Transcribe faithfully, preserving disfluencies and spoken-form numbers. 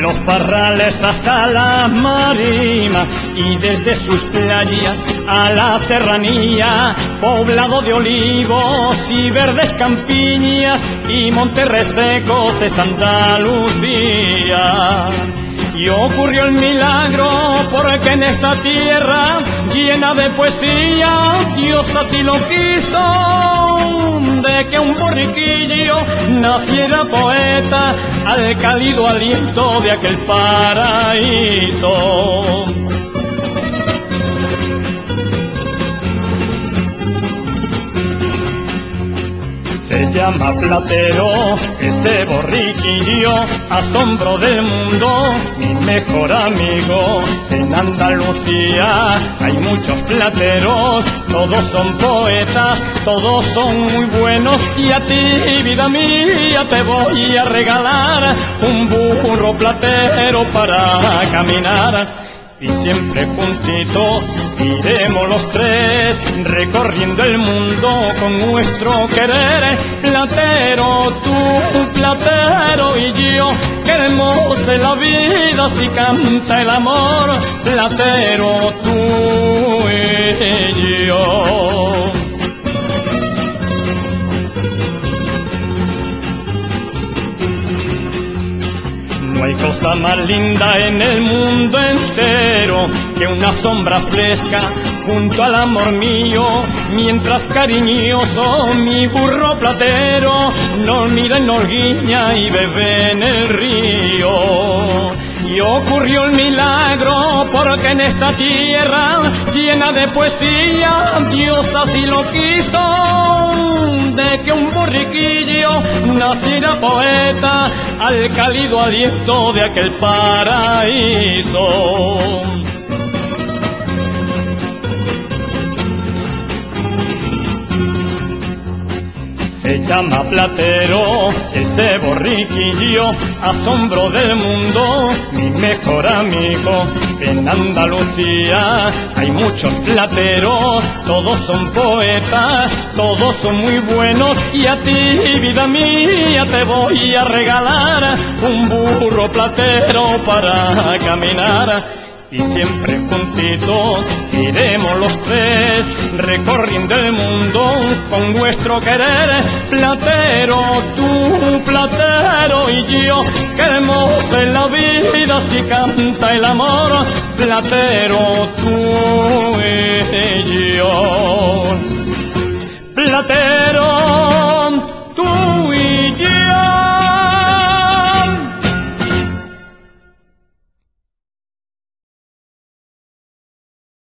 los parrales hasta la marima y desde sus playas a la serranía, poblado de olivos y verdes campiñas y montes resecos es Andalucía. Y ocurrió el milagro porque en esta tierra llena de poesía Dios así lo quiso, de que un borriquillo naciera poeta al cálido aliento de aquel paraíso. Se llama Platero, ese borriquillo, asombro del mundo, mi mejor amigo. En Andalucía hay muchos plateros, todos son poetas, todos son muy buenos. Y a ti, vida mía, te voy a regalar un burro platero para caminar. Y siempre juntitos iremos los tres, recorriendo el mundo con nuestro querer. Platero, tú, platero y yo, queremos en la vida si canta el amor. Platero, tú y yo. No hay cosa más linda en el mundo entero que una sombra fresca junto al amor mío, mientras cariñoso mi burro platero nos mira y nos guiña y bebe en el río. Y ocurrió el milagro porque en esta tierra llena de poesía Dios así lo quiso, de que un borriquillo naciera poeta al cálido aliento de aquel paraíso. Se llama Platero, ese borriquillo, asombro del mundo, mi mejor amigo. En Andalucía hay muchos plateros, todos son poetas, todos son muy buenos. Y a ti, vida mía, te voy a regalar un burro platero para caminar. Y siempre juntitos iremos los tres, recorriendo el mundo con nuestro querer. Platero, tú, platero y yo, queremos en la vida si canta el amor. Platero, tú y